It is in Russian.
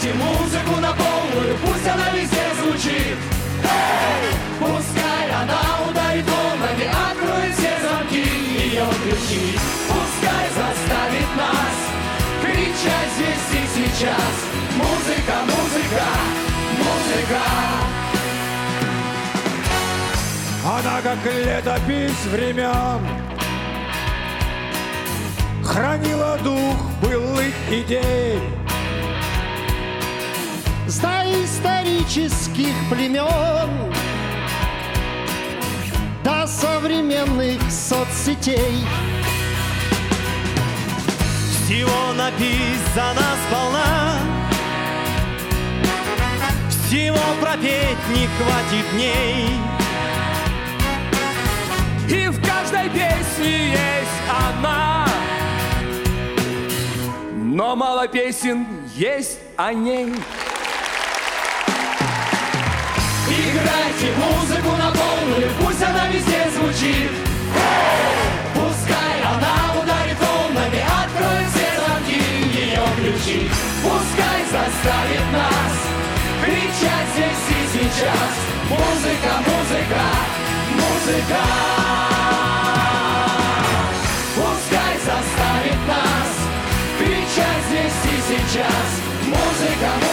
Играйте музыку на полную, пусть она везде звучит. Эй! Пускай она ударит волнами, откроет все замки ее ключи. Пускай заставит нас кричать здесь и сейчас. Музыка, музыка, музыка. Она как летопись времен, хранила дух былых идей. С доисторических племен до современных соцсетей. Всего написано сполна, всего пропеть не хватит дней. И в каждой песне есть одна, но мало песен есть о ней. Играйте музыку на полную, пусть она везде звучит. Пускай она ударит волнами, откроет все замки ее ключи. Пускай заставит нас кричать здесь и сейчас. Музыка, музыка, музыка. Пускай заставит нас кричать здесь и сейчас. Музыка, музыка.